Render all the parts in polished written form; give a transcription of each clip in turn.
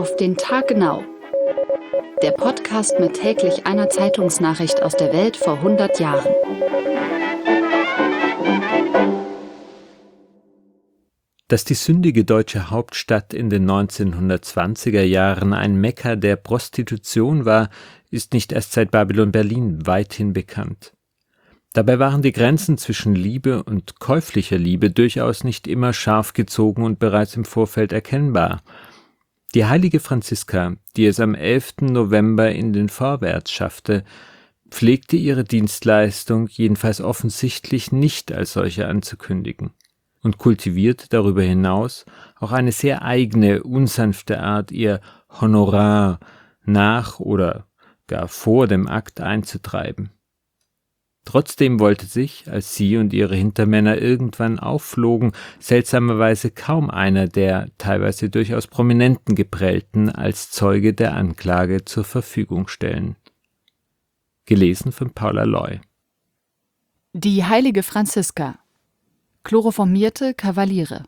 Auf den Tag genau. Der Podcast mit täglich einer Zeitungsnachricht aus der Welt vor 100 Jahren. Dass die sündige deutsche Hauptstadt in den 1920er Jahren ein Mekka der Prostitution war, ist nicht erst seit Babylon Berlin weithin bekannt. Dabei waren die Grenzen zwischen Liebe und käuflicher Liebe durchaus nicht immer scharf gezogen und bereits im Vorfeld erkennbar. Die heilige Franziska, die es am 11. November in den Vorwärts schaffte, pflegte ihre Dienstleistung jedenfalls offensichtlich nicht als solche anzukündigen und kultivierte darüber hinaus auch eine sehr eigene, unsanfte Art, ihr Honorar nach oder gar vor dem Akt einzutreiben. Trotzdem wollte sich, als sie und ihre Hintermänner irgendwann aufflogen, seltsamerweise kaum einer der teilweise durchaus prominenten Geprellten als Zeuge der Anklage zur Verfügung stellen. Gelesen von Paula Loy. Die heilige Franziska. Chloroformierte Kavaliere.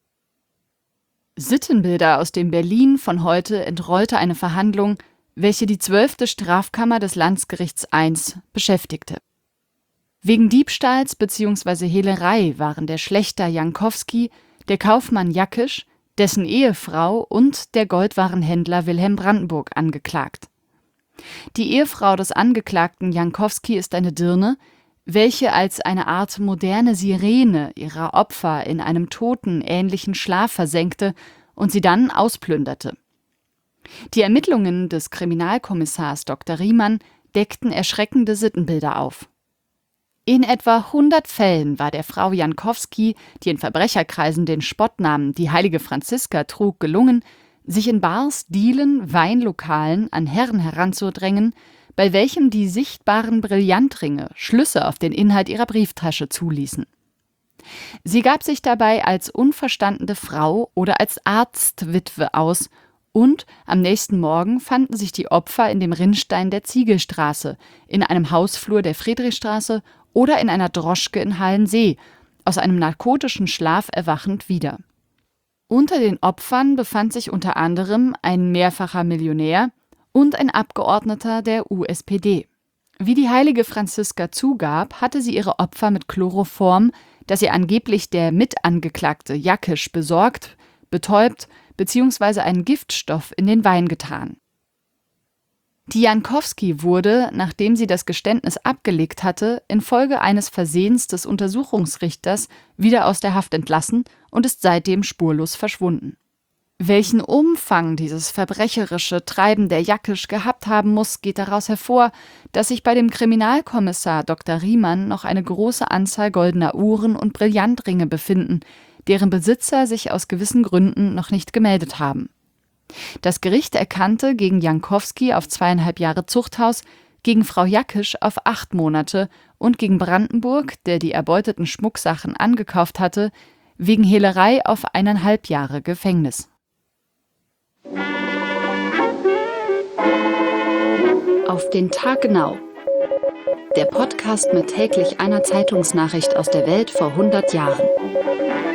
Sittenbilder aus dem Berlin von heute entrollte eine Verhandlung, welche die 12. Strafkammer des Landgerichts I beschäftigte. Wegen Diebstahls bzw. Hehlerei waren der Schlächter Jankowski, der Kaufmann Jackisch, dessen Ehefrau und der Goldwarenhändler Wilhelm Brandenburg angeklagt. Die Ehefrau des Angeklagten Jankowski ist eine Dirne, welche als eine Art moderne Sirene ihrer Opfer in einem totenähnlichen Schlaf versenkte und sie dann ausplünderte. Die Ermittlungen des Kriminalkommissars Dr. Riemann deckten erschreckende Sittenbilder auf. In etwa 100 Fällen war der Frau Jankowski, die in Verbrecherkreisen den Spottnamen die heilige Franziska trug, gelungen, sich in Bars, Dielen, Weinlokalen an Herren heranzudrängen, bei welchem die sichtbaren Brillantringe Schlüsse auf den Inhalt ihrer Brieftasche zuließen. Sie gab sich dabei als unverstandene Frau oder als Arztwitwe aus und am nächsten Morgen fanden sich die Opfer in dem Rinnstein der Ziegelstraße, in einem Hausflur der Friedrichstraße oder in einer Droschke in Hallensee, aus einem narkotischen Schlaf erwachend wieder. Unter den Opfern befand sich unter anderem ein mehrfacher Millionär und ein Abgeordneter der USPD. Wie die heilige Franziska zugab, hatte sie ihre Opfer mit Chloroform, das ihr angeblich der Mitangeklagte Jackisch besorgt, betäubt bzw. einen Giftstoff in den Wein getan. Die Jankowski wurde, nachdem sie das Geständnis abgelegt hatte, infolge eines Versehens des Untersuchungsrichters wieder aus der Haft entlassen und ist seitdem spurlos verschwunden. Welchen Umfang dieses verbrecherische Treiben der Jackisch gehabt haben muss, geht daraus hervor, dass sich bei dem Kriminalkommissar Dr. Riemann noch eine große Anzahl goldener Uhren und Brillantringe befinden, deren Besitzer sich aus gewissen Gründen noch nicht gemeldet haben. Das Gericht erkannte gegen Jankowski auf 2,5 Jahre Zuchthaus, gegen Frau Jackisch auf 8 Monate und gegen Brandenburg, der die erbeuteten Schmucksachen angekauft hatte, wegen Hehlerei auf 1,5 Jahre Gefängnis. Auf den Tag genau. Der Podcast mit täglich einer Zeitungsnachricht aus der Welt vor 100 Jahren.